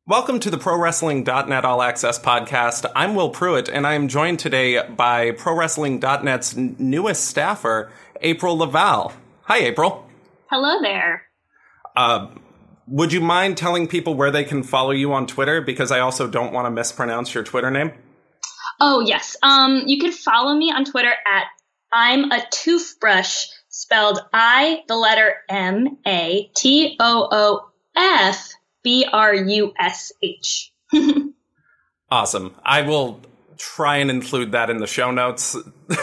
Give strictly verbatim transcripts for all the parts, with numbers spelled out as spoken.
Welcome to the Pro Wrestling dot net All Access podcast. I'm Will Pruitt, and I am joined today by Pro Wrestling dot net's n- newest staffer, April Laval. Hi, April. Hello there. Uh, would you mind telling people where they can follow you on Twitter? Because I also don't want to mispronounce your Twitter name. Oh, yes. Um, you can follow me on Twitter at I'm a Toothbrush, spelled I, the letter M, A, T O O F, B R U S H. Awesome. I will try and include that in the show notes.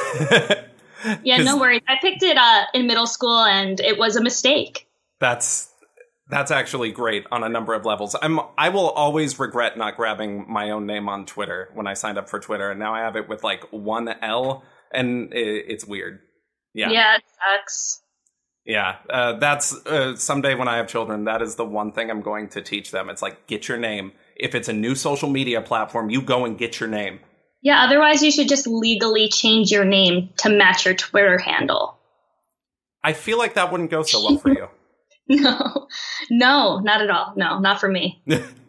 Yeah, no worries. I picked it uh, in middle school, and it was a mistake. That's that's actually great on a number of levels. I'm I will always regret not grabbing my own name on Twitter when I signed up for Twitter, and now I have it with like one L, and it, it's weird. Yeah. Yeah, it sucks. Yeah, uh, that's uh, someday when I have children, that is the one thing I'm going to teach them. It's like, get your name. If it's a new social media platform, you go and get your name. Yeah, otherwise you should just legally change your name to match your Twitter handle. I feel like that wouldn't go so well for you. No, no, not at all. No, not for me.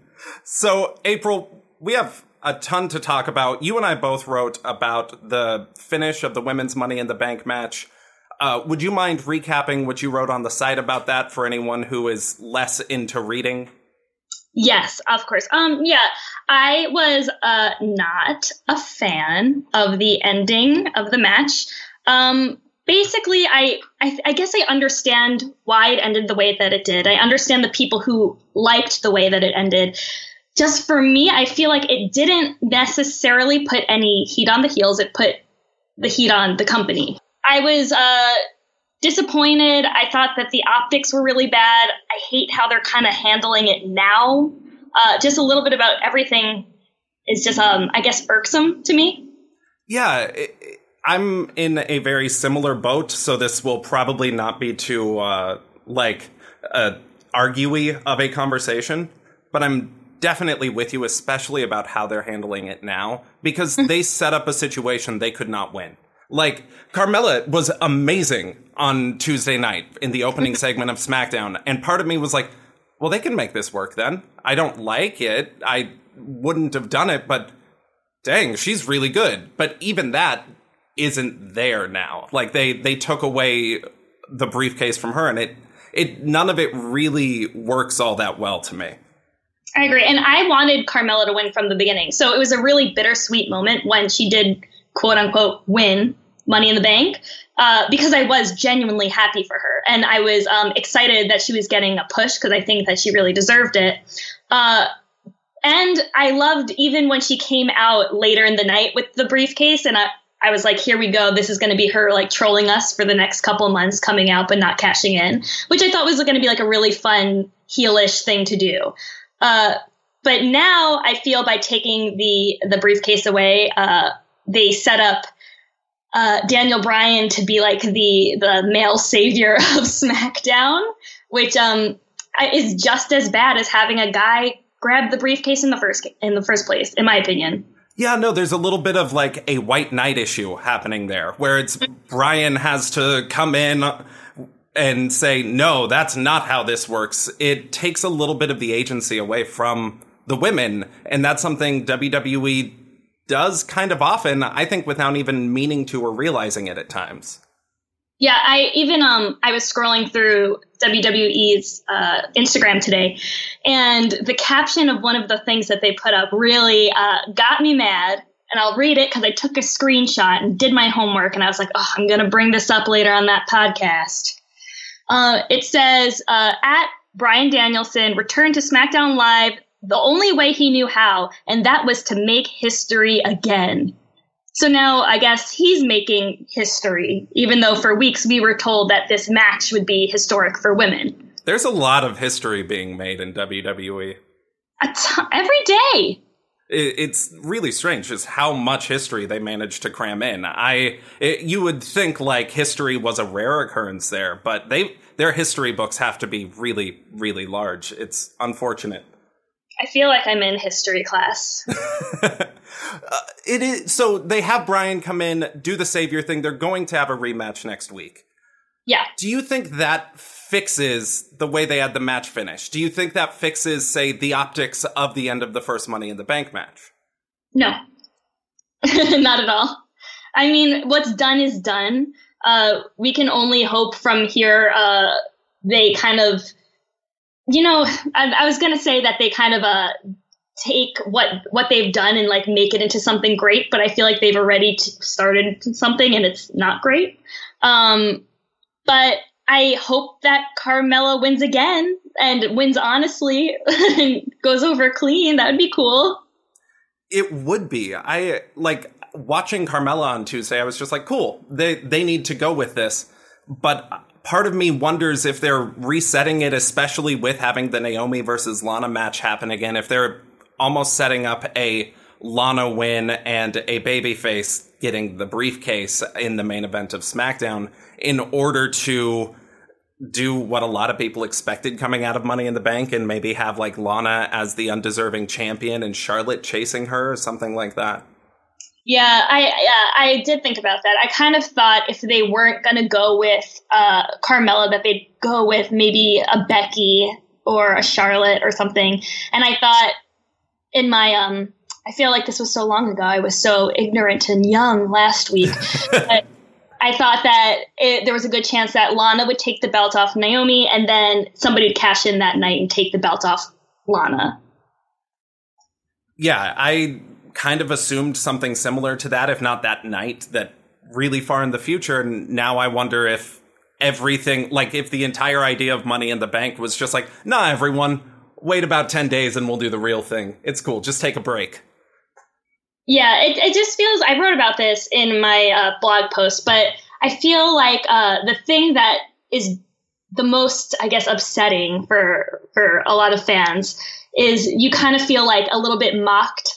So, April, we have a ton to talk about. You and I both wrote about the finish of the women's Money in the Bank match. Uh, would you mind recapping what you wrote on the site about that for anyone who is less into reading? Yes, of course. Um, yeah, I was uh, not a fan of the ending of the match. Um, basically, I, I I guess I understand why it ended the way that it did. I understand the people who liked the way that it ended. Just for me, I feel like it didn't necessarily put any heat on the heels. It put the heat on the company. I was uh, disappointed. I thought that the optics were really bad. I hate how they're kind of handling it now. Uh, just a little bit about everything is just, um, I guess, irksome to me. Yeah, it, I'm in a very similar boat, so this will probably not be too, uh, like, uh, arguey of a conversation. But I'm definitely with you, especially about how they're handling it now, because they set up a situation they could not win. Like, Carmella was amazing on Tuesday night in the opening segment of SmackDown. And part of me was like, well, they can make this work then. I don't like it. I wouldn't have done it, but dang, she's really good. But even that isn't there now. Like, they, they took away the briefcase from her, and it, it none of it really works all that well to me. I agree. And I wanted Carmella to win from the beginning. So it was a really bittersweet moment when she did, quote unquote, win Money in the Bank, uh, because I was genuinely happy for her. And I was um, excited that she was getting a push because I think that she really deserved it. Uh, and I loved even when she came out later in the night with the briefcase, and I, I was like, here we go. This is going to be her like trolling us for the next couple of months, coming out but not cashing in, which I thought was going to be like a really fun heelish thing to do. Uh, but now I feel by taking the, the briefcase away, uh, they set up Uh, Daniel Bryan to be like the the male savior of SmackDown, which um is just as bad as having a guy grab the briefcase in the first in the first place, in my opinion. Yeah, no, there's a little bit of like a white knight issue happening there, where it's Bryan has to come in and say, no, that's not how this works. It takes a little bit of the agency away from the women, and that's something W W E does kind of often, I think, without even meaning to or realizing it at times. Yeah, I even um I was scrolling through W W E's uh, Instagram today, and the caption of one of the things that they put up really uh, got me mad. And I'll read it because I took a screenshot and did my homework, and I was like, oh, I'm going to bring this up later on that podcast. Uh, it says, uh, at Bryan Danielson returned to SmackDown Live the only way he knew how, and that was to make history again. So now I guess he's making history, even though for weeks we were told that this match would be historic for women. There's a lot of history being made in W W E. A t- every day. It's really strange just how much history they managed to cram in. I, it, you would think like history was a rare occurrence there, but they their history books have to be really, really large. It's unfortunate. I feel like I'm in history class. uh, it is so they have Bryan come in, do the savior thing. They're going to have a rematch next week. Yeah. Do you think that fixes the way they had the match finish? Do you think that fixes, say, the optics of the end of the first Money in the Bank match? No, not at all. I mean, what's done is done. Uh, we can only hope from here uh, they kind of, you know, I, I was going to say that they kind of uh, take what what they've done and like make it into something great, but I feel like they've already t- started something and it's not great. Um, but I hope that Carmella wins again and wins honestly and goes over clean. That would be cool. It would be. I like watching Carmella on Tuesday. I was just like, cool. They they need to go with this. But part of me wonders if they're resetting it, especially with having the Naomi versus Lana match happen again. If they're almost setting up a Lana win and a babyface getting the briefcase in the main event of SmackDown in order to do what a lot of people expected coming out of Money in the Bank and maybe have like Lana as the undeserving champion and Charlotte chasing her or something like that. Yeah, I uh, I did think about that. I kind of thought if they weren't going to go with uh, Carmella, that they'd go with maybe a Becky or a Charlotte or something. And I thought in my, um, I feel like this was so long ago. I was so ignorant and young last week. But I thought that it, there was a good chance that Lana would take the belt off Naomi and then somebody would cash in that night and take the belt off Lana. Yeah, I kind of assumed something similar to that, if not that night, that really far in the future. And now I wonder if everything, like if the entire idea of Money in the Bank was just like, nah, everyone, wait about ten days and we'll do the real thing. It's cool. Just take a break. Yeah, it, it just feels, I wrote about this in my uh, blog post, but I feel like uh, the thing that is the most, I guess, upsetting for for a lot of fans is you kind of feel like a little bit mocked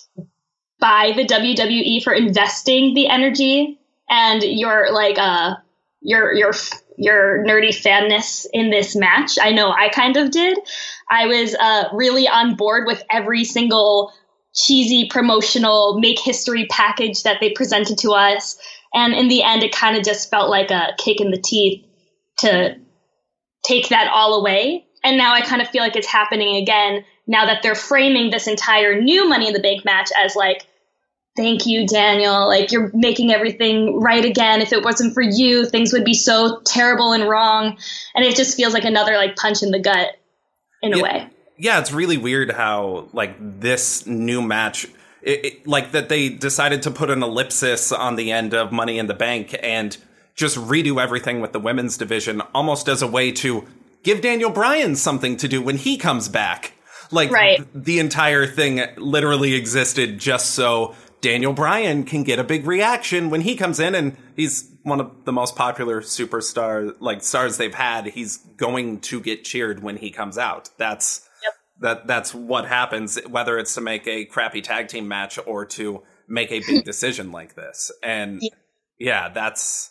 by the W W E for investing the energy and your like uh your your your nerdy fanness in this match. I know I kind of did. I was uh really on board with every single cheesy promotional make history package that they presented to us, and in the end it kind of just felt like a kick in the teeth to take that all away. And now I kind of feel like it's happening again now that they're framing this entire new Money in the Bank match as like, thank you, Daniel. Like, you're making everything right again. If it wasn't for you, things would be so terrible and wrong. And it just feels like another like punch in the gut in a yeah, way. Yeah, it's really weird how like this new match, it, it, like that they decided to put an ellipsis on the end of Money in the Bank and just redo everything with the women's division almost as a way to give Daniel Bryan something to do when he comes back. Like right. th- the entire thing literally existed just so Daniel Bryan can get a big reaction when he comes in, and he's one of the most popular superstar like stars they've had. He's going to get cheered when he comes out. That's yep. that that's what happens, whether it's to make a crappy tag team match or to make a big decision like this. And yeah, yeah that's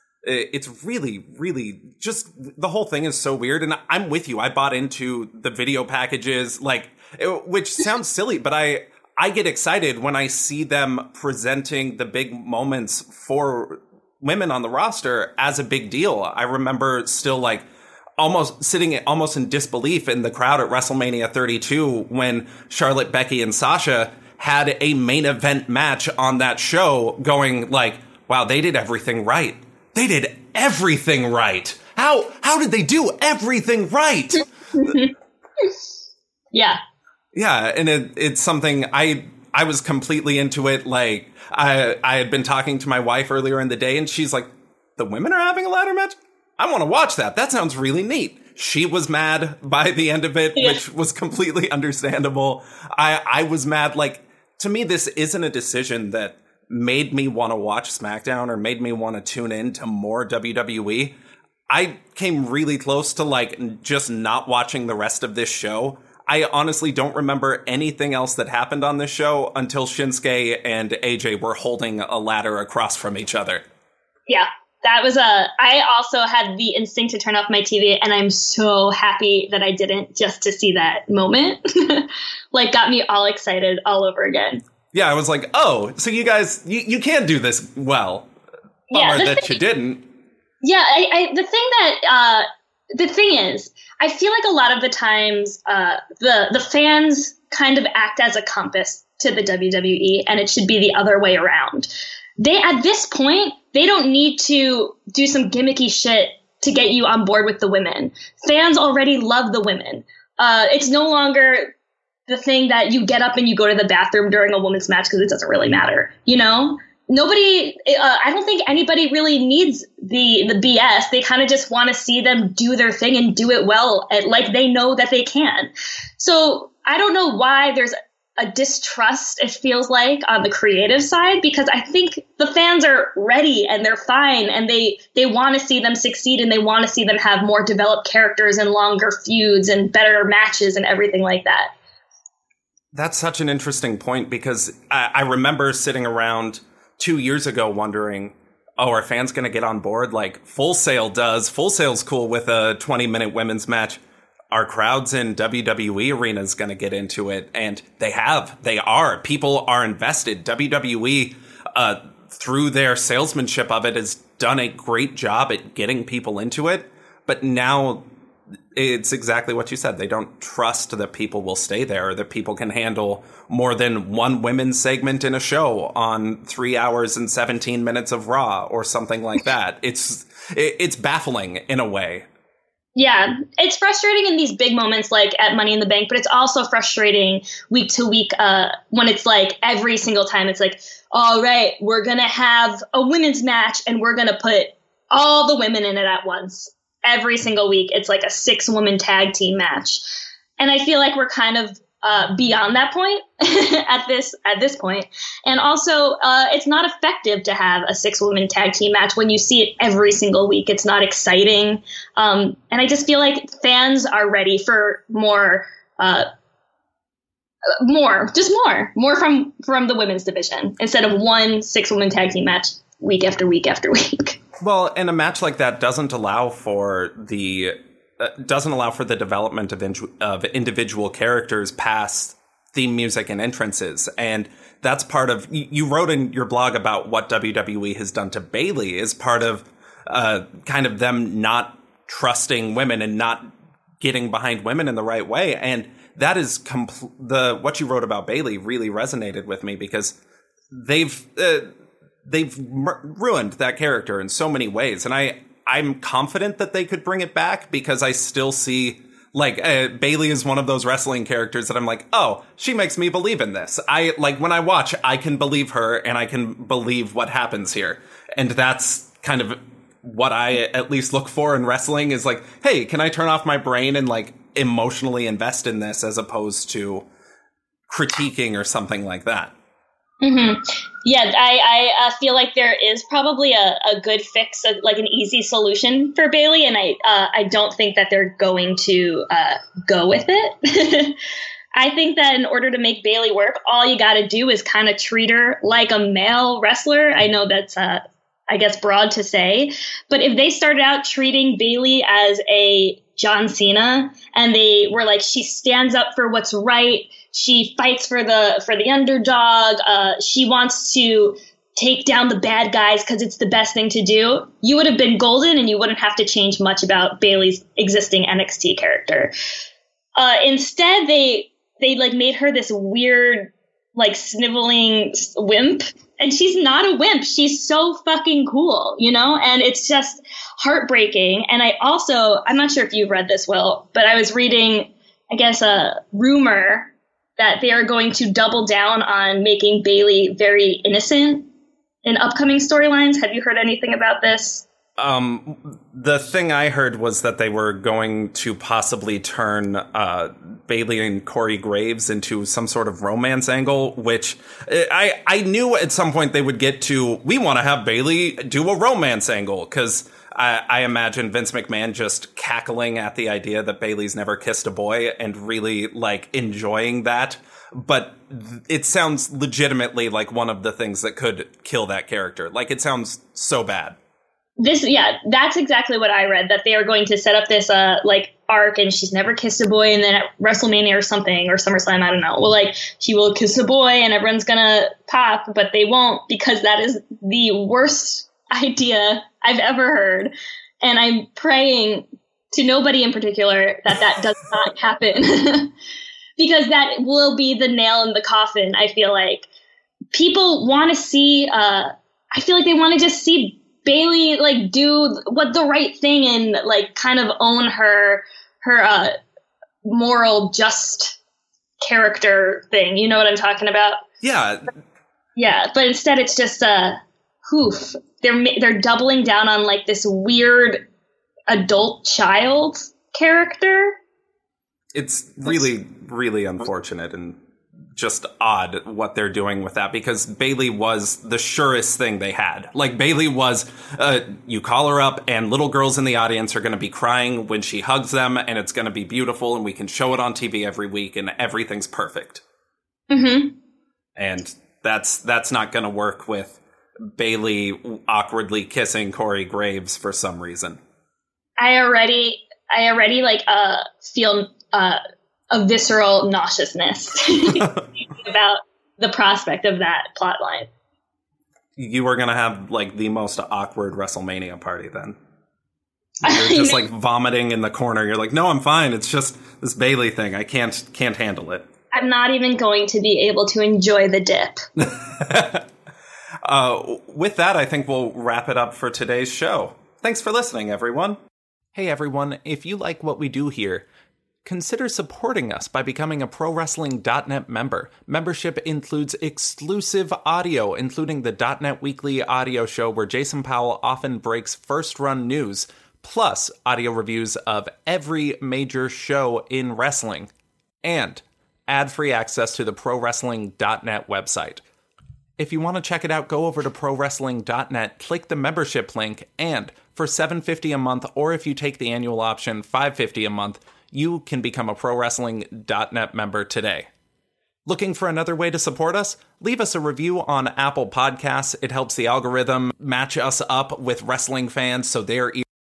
it's really, really just the whole thing is so weird. And I'm with you. I bought into the video packages, like, it, which sounds silly, but I, I get excited when I see them presenting the big moments for women on the roster as a big deal. I remember still like almost sitting almost in disbelief in the crowd at WrestleMania thirty-two when Charlotte, Becky, and Sasha had a main event match on that show, going like, wow, they did everything right. They did everything right. How how did they do everything right? Yeah. Yeah, and it, it's something I I was completely into it. Like I I had been talking to my wife earlier in the day, and she's like, "The women are having a ladder match? I want to watch that. That sounds really neat." She was mad by the end of it, yeah. which was completely understandable. I I was mad. Like, to me, this isn't a decision that made me want to watch SmackDown or made me want to tune in to more W W E. I came really close to like just not watching the rest of this show. I honestly don't remember anything else that happened on this show until Shinsuke and A J were holding a ladder across from each other. Yeah, that was a, I also had the instinct to turn off my T V, and I'm so happy that I didn't, just to see that moment. Like, got me all excited all over again. Yeah, I was like, oh, so you guys, you, you can do this well. Bummer yeah, that thing, you didn't. Yeah, I, I the thing that uh, the thing is, I feel like a lot of the times uh, the the fans kind of act as a compass to the W W E, and it should be the other way around. They at this point, they don't need to do some gimmicky shit to get you on board with the women. Fans already love the women. Uh, it's no longer the thing that you get up and you go to the bathroom during a women's match because it doesn't really matter, you know? Nobody, uh, I don't think anybody really needs the the B S. They kind of just want to see them do their thing and do it well, and, like they know that they can. So I don't know why there's a distrust, it feels like, on the creative side, because I think the fans are ready and they're fine and they, they want to see them succeed and they want to see them have more developed characters and longer feuds and better matches and everything like that. That's such an interesting point, because I, I remember sitting around two years ago wondering, oh, are fans going to get on board? Like Full Sail does. Full Sail's cool with a twenty minute women's match. Our crowds in W W E arenas going to get into it, and they have. They are. People are invested. W W E, uh, through their salesmanship of it, has done a great job at getting people into it. But now it's exactly what you said. They don't trust that people will stay there, or that people can handle more than one women's segment in a show on three hours and seventeen minutes of Raw or something like that. It's it's baffling in a way. Yeah, it's frustrating in these big moments like at Money in the Bank, but it's also frustrating week to week uh, when it's like every single time it's like, all right, we're going to have a women's match and we're going to put all the women in it at once. Every single week, it's like a six woman tag team match. And I feel like we're kind of uh, beyond that point at this at this point. And also, uh, it's not effective to have a six woman tag team match when you see it every single week. It's not exciting. Um, and I just feel like fans are ready for more, uh, more, just more, more from, from the women's division instead of one six woman tag team match week after week after week. Well, and a match like that doesn't allow for the uh, doesn't allow for the development of in, of individual characters past theme music and entrances, and that's part of. You, you wrote in your blog about what W W E has done to Bayley is part of uh, kind of them not trusting women and not getting behind women in the right way, and that is compl- the what you wrote about Bayley really resonated with me, because they've. Uh, They've mur- ruined that character in so many ways. And I, I'm confident that they could bring it back, because I still see, like, uh, Bayley is one of those wrestling characters that I'm like, oh, she makes me believe in this. I, like, when I watch, I can believe her and I can believe what happens here. And that's kind of what I at least look for in wrestling is like, hey, can I turn off my brain and, like, emotionally invest in this as opposed to critiquing or something like that? Mm-hmm. Yeah, I, I uh, feel like there is probably a, a good fix, a, like an easy solution for Bayley, and I uh, I don't think that they're going to uh, go with it. I think that in order to make Bayley work, all you got to do is kind of treat her like a male wrestler. I know that's, uh, I guess, broad to say, but if they started out treating Bayley as a John Cena, and they were like, she stands up for what's right. She fights for the for the underdog. Uh, she wants to take down the bad guys because it's the best thing to do. You would have been golden, and you wouldn't have to change much about Bayley's existing N X T character. Uh, instead, they they like made her this weird, like sniveling wimp, and she's not a wimp. She's so fucking cool, you know. And it's just heartbreaking. And I also, I'm not sure if you've read this, Will, but I was reading, I guess, a rumor that they are going to double down on making Bayley very innocent in upcoming storylines. Have you heard anything about this? Um, the thing I heard was that they were going to possibly turn uh, Bayley and Corey Graves into some sort of romance angle, which I, I knew at some point they would get to, we want to have Bayley do a romance angle, because I, I imagine Vince McMahon just cackling at the idea that Bayley's never kissed a boy and really, like, enjoying that. But it sounds legitimately like one of the things that could kill that character. Like, it sounds so bad. This, yeah, that's exactly what I read, that they are going to set up this, uh, like, arc, and she's never kissed a boy, and then at WrestleMania or something, or SummerSlam, I don't know, well, like, she will kiss a boy, and everyone's gonna pop, but they won't, because that is the worst idea I've ever heard. And I'm praying to nobody in particular that that does not happen. Because that will be the nail in the coffin, I feel like. People want to see, uh, I feel like they want to just see Bayley, like, do what the right thing and, like, kind of own her, her uh, moral, just character thing. You know what I'm talking about? Yeah. Yeah, but instead it's just a hoof. They're, they're doubling down on, like, this weird adult child character. It's really, really unfortunate and just odd what they're doing with that, because Bayley was the surest thing they had. Like, Bayley was, uh, you call her up and little girls in the audience are going to be crying when she hugs them, and it's going to be beautiful, and we can show it on T V every week, and everything's perfect. Mm-hmm. And that's that's not going to work with Bayley awkwardly kissing Corey Graves for some reason. I already, I already like uh feel uh, a visceral nauseousness about the prospect of that plot line. You were going to have, like, the most awkward WrestleMania party then. You're just, like, vomiting in the corner. You're like, no, I'm fine. It's just this Bayley thing. I can't can't handle it. I'm not even going to be able to enjoy the dip. uh, with that, I think we'll wrap it up for today's show. Thanks for listening, everyone. Hey, everyone. If you like what we do here, consider supporting us by becoming a Pro Wrestling dot net member. Membership includes exclusive audio, including the .net Weekly audio show where Jason Powell often breaks first-run news, plus audio reviews of every major show in wrestling, and ad-free access to the Pro Wrestling dot net website. If you want to check it out, go over to Pro Wrestling dot net, click the membership link, and for seven dollars and fifty cents a month, or if you take the annual option, five dollars and fifty cents a month, you can become a Pro Wrestling dot net member today. Looking for another way to support us? Leave us a review on Apple Podcasts. It helps the algorithm match us up with wrestling fans so they're